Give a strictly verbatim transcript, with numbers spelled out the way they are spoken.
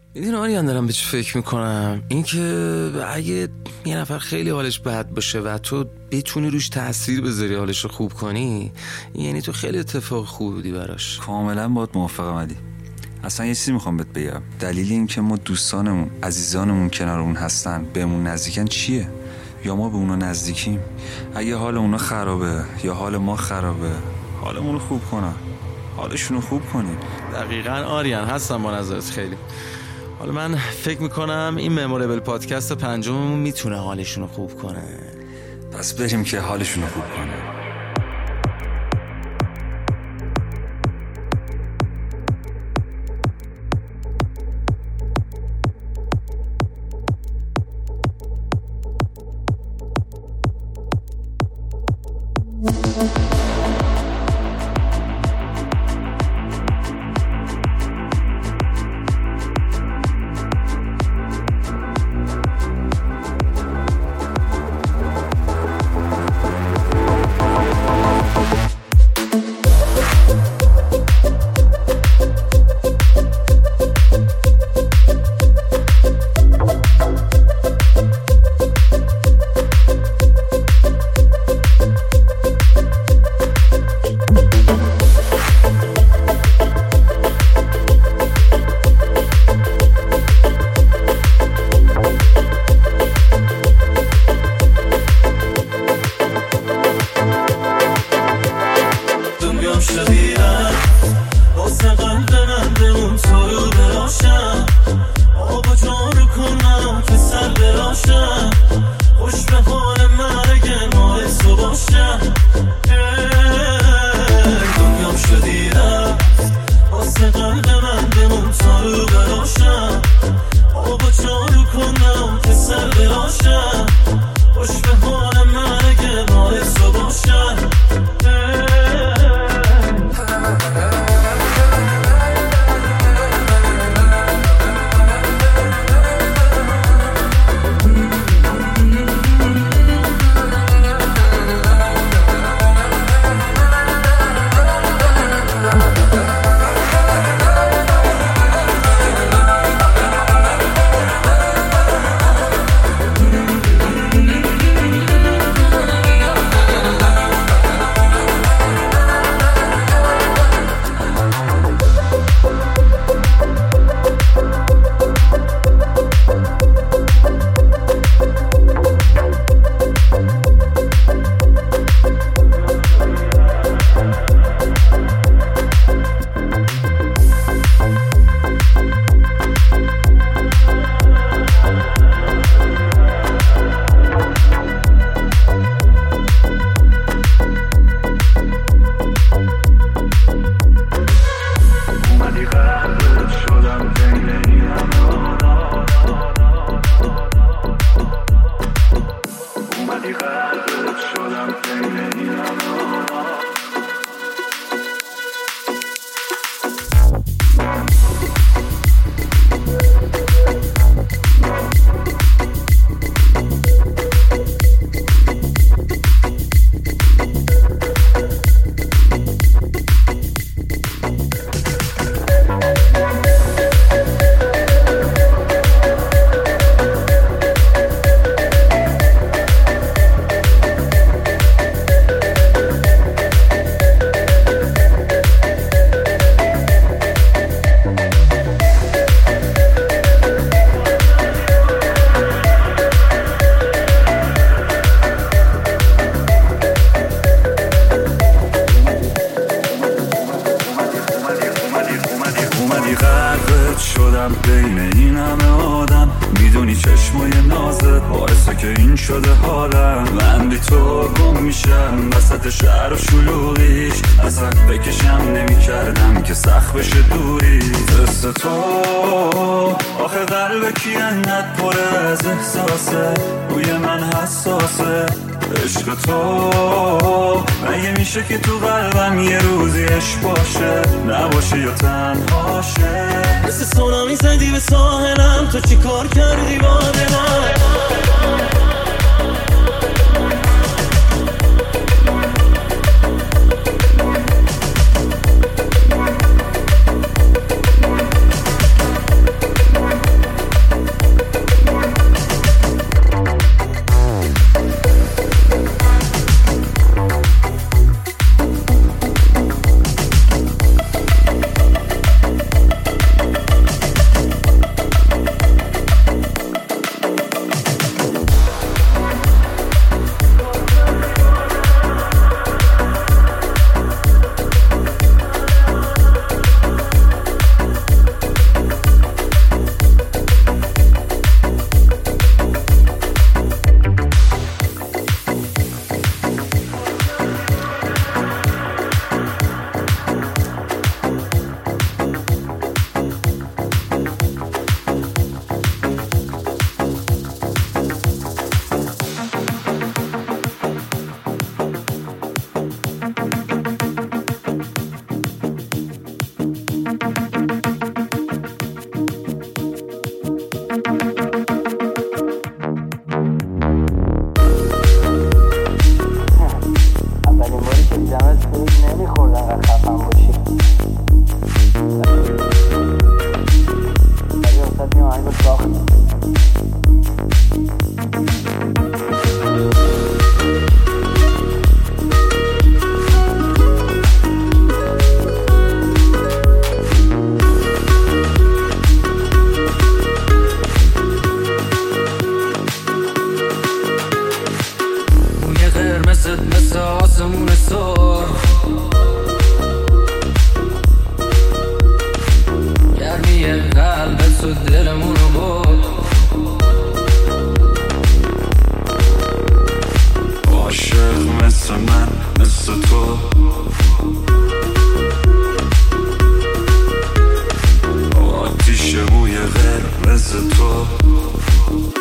میدونی آریان دارم به چی فکر میکنم؟ این که اگه یه نفر خیلی حالش بد باشه و تو بتونی روش تأثیر بذاری حالش رو خوب کنی، یعنی تو خیلی اتفاق خوب بودی براش. کاملا باهات موافقم علی. اصلا یه چیزی میخوام بهت بگم، دلیل این که ما دوستانمون عزیزانمون کنارمون هستن بهمون نزدیکن چیه؟ یا ما به اونا نزدیکیم؟ اگه حال اونا خرابه یا حال ما خرابه، حالمون رو خوب کنن، حالشون رو خوب کنیم. دقیقاً آریان، هستم با نظرت خیلی. حالا من فکر میکنم این مموریبل پادکست پنجممون میتونه حالشون رو خوب کنه. پس بریم که حالشون رو خوب کنه. شدم بین این همه آدم، میدونی چشمای نازت باعثه که این شده حالم. من بی تو گم میشم وسط شهر و شلوغیش، اصلا بکشم نمی کردم که سخت بشه دوری. دست تو آخه قلب کی انقدر پره از احساسه، روی من حساسه. عشق تو مگه میشه که تو قلبم یه روزی عشق باشه، نباشه یا تنهاشه. مثل سونامی زدی به ساحلم، تو چی کار کردی با دلم؟ تو دلمونو برد. عاشق مثل من مثل تو، آتیش موی قرمز تو.